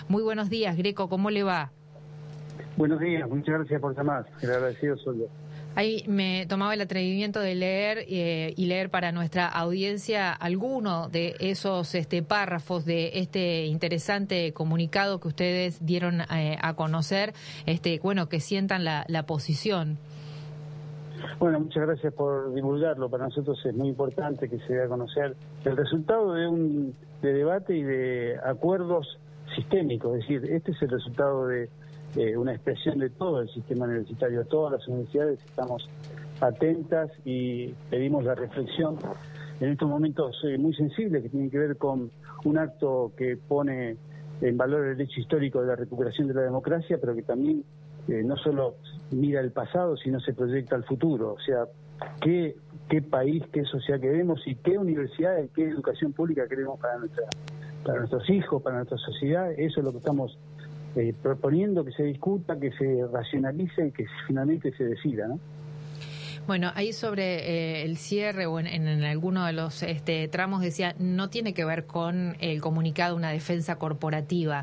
Muy buenos días, Greco, ¿cómo le va? Buenos días, muchas gracias por llamar. El agradecido soy yo. Ahí me tomaba el atrevimiento de leer y leer para nuestra audiencia alguno de esos párrafos de este interesante comunicado que ustedes dieron a conocer, bueno, que sientan la posición. Bueno, muchas gracias por divulgarlo. Para nosotros es muy importante que se dé a conocer el resultado de debate y de acuerdos sistémicos. Es decir, este es el resultado de una expresión de todo el sistema universitario. Todas las universidades estamos atentas y pedimos la reflexión en estos momentos muy sensibles que tienen que ver con un acto que pone en valor el hecho histórico de la recuperación de la democracia, pero que también no solo mira el pasado, sino se proyecta al futuro. O sea, qué país, qué sociedad queremos y qué universidades, qué educación pública queremos para nuestros hijos, para nuestra sociedad. Eso es lo que estamos proponiendo, que se discuta, que se racionalice y que finalmente se decida, ¿no? Bueno, ahí sobre el cierre o en alguno de los tramos decía, no tiene que ver con el comunicado una defensa corporativa,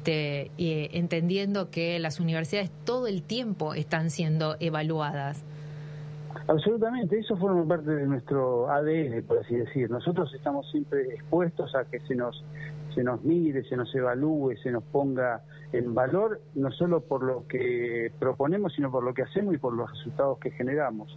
entendiendo que las universidades todo el tiempo están siendo evaluadas. Absolutamente, eso forma parte de nuestro ADN, por así decir. Nosotros estamos siempre expuestos a que se nos mire, se nos evalúe, se nos ponga en valor, no solo por lo que proponemos, sino por lo que hacemos y por los resultados que generamos.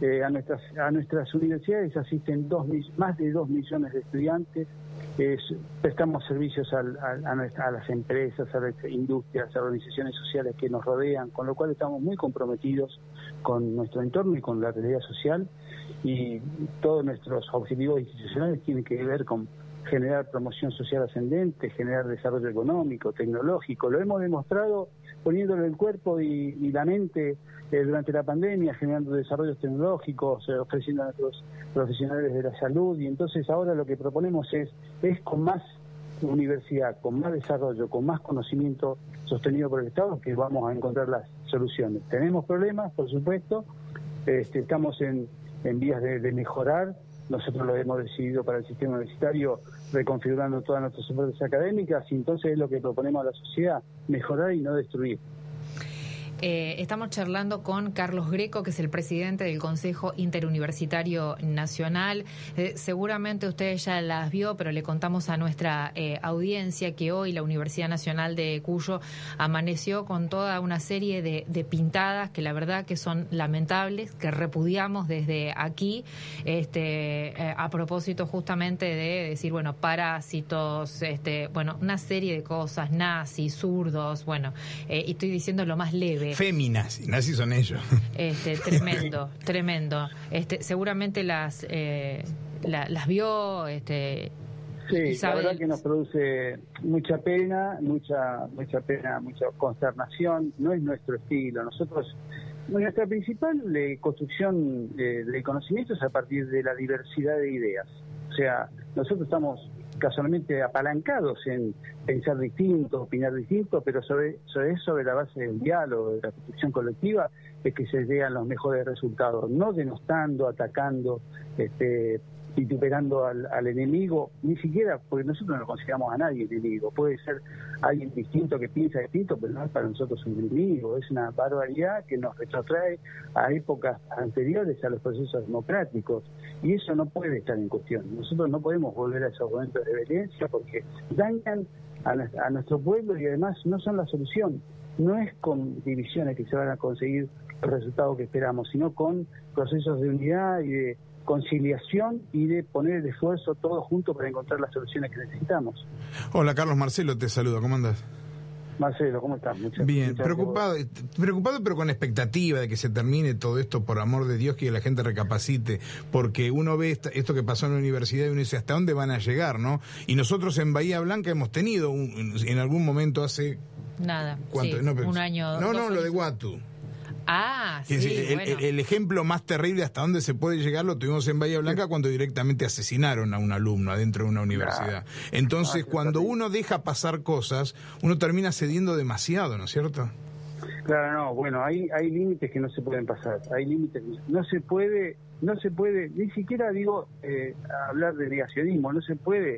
A nuestras universidades asisten más de 2 millones de estudiantes, prestamos servicios a las empresas, a las industrias, a las organizaciones sociales que nos rodean, con lo cual estamos muy comprometidos con nuestro entorno y con la realidad social, y todos nuestros objetivos institucionales tienen que ver con generar promoción social ascendente, generar desarrollo económico, tecnológico. Lo hemos demostrado poniéndole el cuerpo y la mente durante la pandemia, generando desarrollos tecnológicos, ofreciendo a nuestros profesionales de la salud, y entonces ahora lo que proponemos es con más universidad, con más desarrollo, con más conocimiento sostenido por el Estado, que vamos a encontrar las soluciones. Tenemos problemas, por supuesto, estamos en vías de mejorar. Nosotros lo hemos decidido para el sistema universitario, reconfigurando todas nuestras ofertas académicas, y entonces es lo que proponemos a la sociedad, mejorar y no destruir. Estamos charlando con Carlos Greco, que es el presidente del Consejo Interuniversitario Nacional. Seguramente usted ya las vio, pero le contamos a nuestra audiencia que hoy la Universidad Nacional de Cuyo amaneció con toda una serie de pintadas que la verdad que son lamentables, que repudiamos desde aquí, a propósito justamente de decir, bueno, parásitos, bueno, una serie de cosas, nazis, zurdos, bueno, y estoy diciendo lo más leve. Féminas, nazis son ellos. Tremendo. Seguramente las vio. Sí, la verdad que nos produce mucha pena, mucha consternación. No es nuestro estilo. Nuestra principal construcción del conocimiento es a partir de la diversidad de ideas. O sea, nosotros estamos casualmente apalancados en pensar distinto, opinar distinto, pero sobre la base del diálogo, de la construcción colectiva, es que se llegan los mejores resultados, no denostando, atacando, vituperando al enemigo, ni siquiera, porque nosotros no consideramos a nadie enemigo. Puede ser alguien distinto que piensa distinto, pero no es para nosotros un enemigo. Es una barbaridad que nos retrotrae a épocas anteriores a los procesos democráticos, y eso no puede estar en cuestión. Nosotros no podemos volver a esos momentos de violencia porque dañan a nuestro pueblo y además no son la solución. No es con divisiones que se van a conseguir los resultados que esperamos, sino con procesos de unidad y de conciliación y de poner el esfuerzo todos juntos para encontrar las soluciones que necesitamos. Hola, Carlos, Marcelo te saluda, ¿cómo andás? Marcelo, ¿cómo estás? Bien, preocupado, pero con expectativa de que se termine todo esto, por amor de Dios, que la gente recapacite, porque uno ve esto que pasó en la universidad y uno dice, ¿hasta dónde van a llegar, no? Y nosotros en Bahía Blanca hemos tenido en algún momento hace... Nada, ¿cuánto? Sí, no, pero, un año... No, lo de Guatu. Ah, sí, el ejemplo más terrible hasta dónde se puede llegar lo tuvimos en Bahía Blanca cuando directamente asesinaron a un alumno adentro de una universidad. Entonces, cuando uno deja pasar cosas, uno termina cediendo demasiado, ¿no es cierto? Claro, no, bueno, hay límites que no se pueden pasar, hay límites, no se puede, ni siquiera digo hablar de negacionismo, no se puede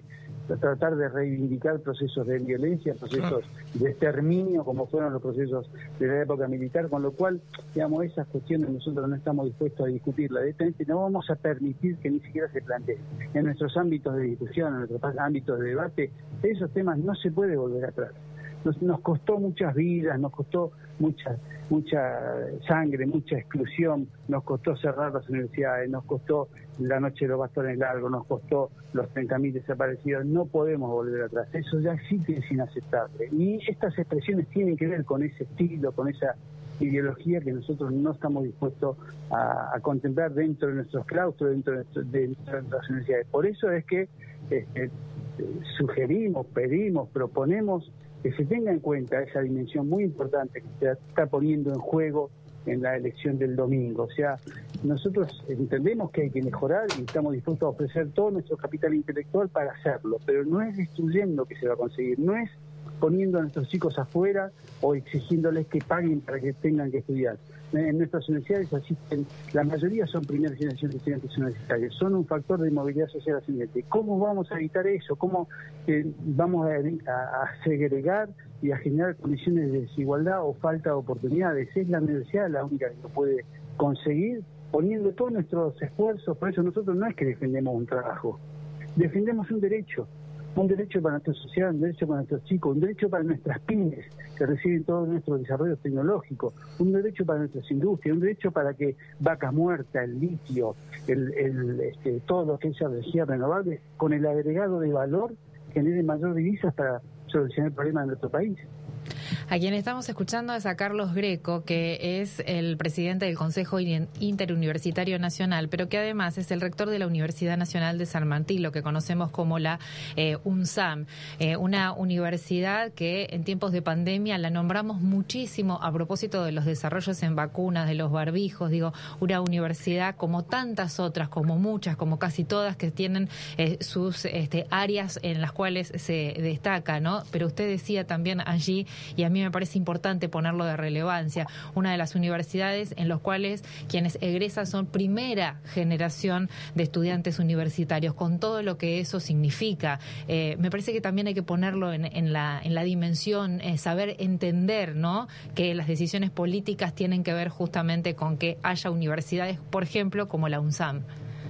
tratar de reivindicar procesos de violencia, procesos de exterminio, como fueron los procesos de la época militar, con lo cual, digamos, esas cuestiones nosotros no estamos dispuestos a discutirlas directamente, no vamos a permitir que ni siquiera se planteen. En nuestros ámbitos de discusión, en nuestros ámbitos de debate, esos temas no se puede volver atrás. Nos costó muchas vidas, nos costó mucha sangre, mucha exclusión, nos costó cerrar las universidades, nos costó la noche de los bastones largos, nos costó los 30.000 desaparecidos. No podemos volver atrás, eso ya sí que es inaceptable. Y estas expresiones tienen que ver con ese estilo, con esa ideología que nosotros no estamos dispuestos a contemplar dentro de nuestros claustros, dentro de nuestras universidades. Por eso es que sugerimos, pedimos, proponemos que se tenga en cuenta esa dimensión muy importante que se está poniendo en juego en la elección del domingo. O sea, nosotros entendemos que hay que mejorar y estamos dispuestos a ofrecer todo nuestro capital intelectual para hacerlo, pero no es destruyendo que se va a conseguir, no es poniendo a nuestros chicos afuera o exigiéndoles que paguen para que tengan que estudiar. En nuestras universidades asisten, la mayoría son primera generación de estudiantes universitarios, son un factor de movilidad social ascendente. ¿Cómo vamos a evitar eso? ¿Cómo vamos a segregar y a generar condiciones de desigualdad o falta de oportunidades? Es la universidad la única que lo puede conseguir poniendo todos nuestros esfuerzos. Por eso nosotros no es que defendemos un trabajo, defendemos un derecho para nuestra sociedad, un derecho para nuestros chicos, un derecho para nuestras pymes que reciben todos nuestros desarrollos tecnológicos, un derecho para nuestras industrias, un derecho para que Vaca Muerta, el litio, todo lo que es energía renovable, con el agregado de valor, genere mayor divisas para solucionar el problema de nuestro país. A quien estamos escuchando es a Carlos Greco, que es el presidente del Consejo Interuniversitario Nacional, pero que además es el rector de la Universidad Nacional de San Martín, lo que conocemos como la UNSAM, una universidad que en tiempos de pandemia la nombramos muchísimo a propósito de los desarrollos en vacunas, de los barbijos, una universidad como tantas otras, como muchas, como casi todas, que tienen sus áreas en las cuales se destaca, ¿no? Pero usted decía también allí, y a mí me parece importante ponerlo de relevancia, una de las universidades en las cuales quienes egresan son primera generación de estudiantes universitarios, con todo lo que eso significa. Me parece que también hay que ponerlo en la dimensión, saber entender, ¿no?, que las decisiones políticas tienen que ver justamente con que haya universidades, por ejemplo, como la UNSAM.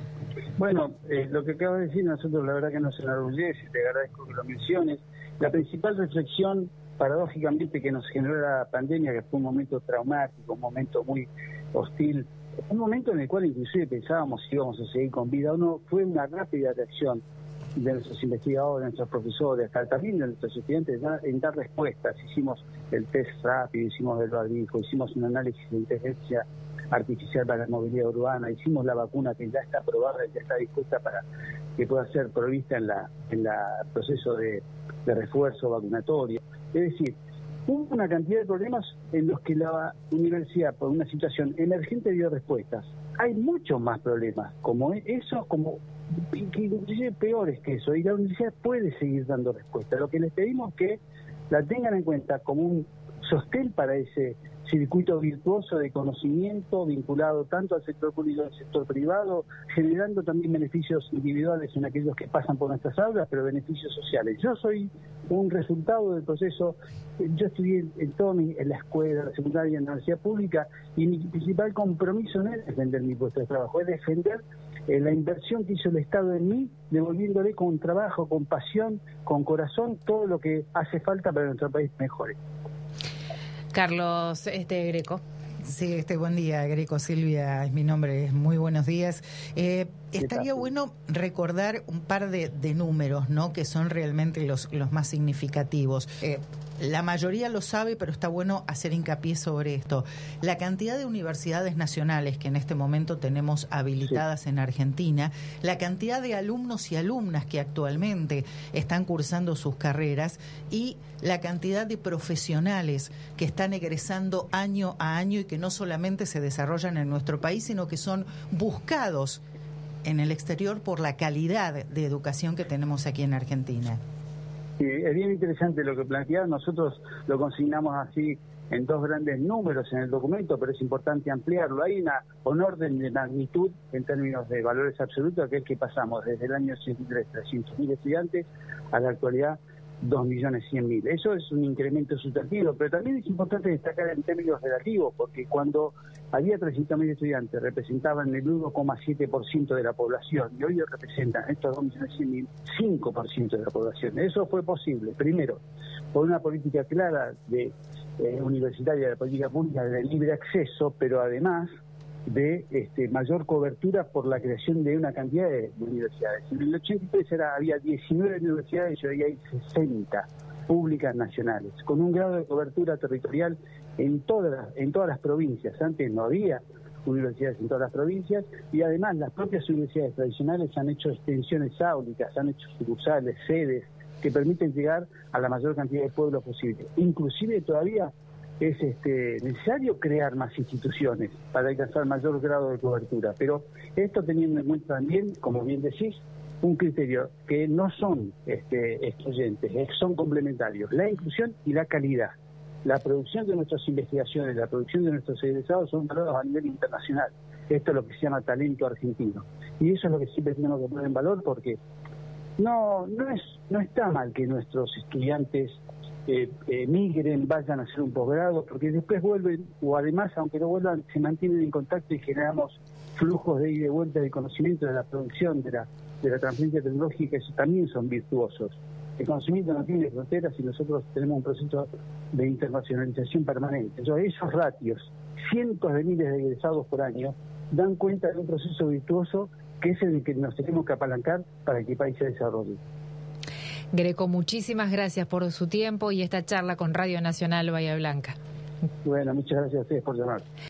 Bueno, lo que acabas de decir, nosotros la verdad que nos enorgullece, te agradezco que lo menciones. La principal reflexión, paradójicamente, que nos generó la pandemia, que fue un momento traumático, un momento muy hostil, un momento en el cual inclusive pensábamos si íbamos a seguir con vida o no, fue una rápida reacción de nuestros investigadores, de nuestros profesores, también de nuestros estudiantes en dar respuestas. Hicimos el test rápido, hicimos el barbijo, hicimos un análisis de inteligencia artificial para la movilidad urbana, hicimos la vacuna que ya está aprobada y ya está dispuesta para que pueda ser provista en la proceso de refuerzo vacunatorio. Es decir, hubo una cantidad de problemas en los que la universidad, por una situación emergente, dio respuestas. Hay muchos más problemas, como esos, inclusive peores que eso, y la universidad puede seguir dando respuestas. Lo que les pedimos es que la tengan en cuenta como un sostén para ese circuito virtuoso de conocimiento vinculado tanto al sector público como al sector privado, generando también beneficios individuales en aquellos que pasan por nuestras aulas, pero beneficios sociales. Yo soy un resultado del proceso. Yo estudié en la escuela, la secundaria, en la universidad pública, y mi principal compromiso no es defender mi puesto de trabajo, es defender la inversión que hizo el Estado en mí, devolviéndole con trabajo, con pasión, con corazón, todo lo que hace falta para que nuestro país mejore. Carlos Greco. Sí, buen día, Greco. Silvia es mi nombre, muy buenos días. Estaría bueno recordar un par de números, ¿no?, que son realmente los más significativos. La mayoría lo sabe, pero está bueno hacer hincapié sobre esto. La cantidad de universidades nacionales que en este momento tenemos habilitadas en Argentina, la cantidad de alumnos y alumnas que actualmente están cursando sus carreras y la cantidad de profesionales que están egresando año a año y que no solamente se desarrollan en nuestro país, sino que son buscados en el exterior por la calidad de educación que tenemos aquí en Argentina. Es bien interesante lo que planteás. Nosotros lo consignamos así en 2 grandes números en el documento, pero es importante ampliarlo. Hay un orden de magnitud en términos de valores absolutos, que es que pasamos desde el año 83, 300.000 estudiantes, a la actualidad 2.100.000. Eso es un incremento sustantivo, pero también es importante destacar en términos relativos, porque cuando había 300.000 estudiantes representaban el 1,7% de la población, y hoy representan estos 2.100.000 5% de la población. Eso fue posible, primero, por una política clara de universitaria, de política pública de libre acceso, pero además de mayor cobertura por la creación de una cantidad de universidades. En el 83 había 19 universidades y hoy hay 60 públicas nacionales, con un grado de cobertura territorial en todas las provincias. Antes no había universidades en todas las provincias, y además las propias universidades tradicionales han hecho extensiones áulicas, han hecho sucursales, sedes, que permiten llegar a la mayor cantidad de pueblos posible. Inclusive todavía es necesario crear más instituciones para alcanzar mayor grado de cobertura, pero esto teniendo en cuenta también, como bien decís, un criterio que no son excluyentes, son complementarios: la inclusión y la calidad. La producción de nuestras investigaciones, la producción de nuestros egresados son valorados a nivel internacional. Esto es lo que se llama talento argentino, y eso es lo que siempre tenemos que poner en valor, porque no está mal que nuestros estudiantes migren, vayan a hacer un posgrado, porque después vuelven, o además, aunque no vuelvan, se mantienen en contacto y generamos flujos de ida y vuelta de conocimiento, de la producción, de la transferencia tecnológica. Eso también son virtuosos. El conocimiento no tiene fronteras y nosotros tenemos un proceso de internacionalización permanente. Entonces, esos ratios, cientos de miles de egresados por año, dan cuenta de un proceso virtuoso que es el que nos tenemos que apalancar para que el país se desarrolle. Greco, muchísimas gracias por su tiempo y esta charla con Radio Nacional Bahía Blanca. Bueno, muchas gracias a ustedes por llamar.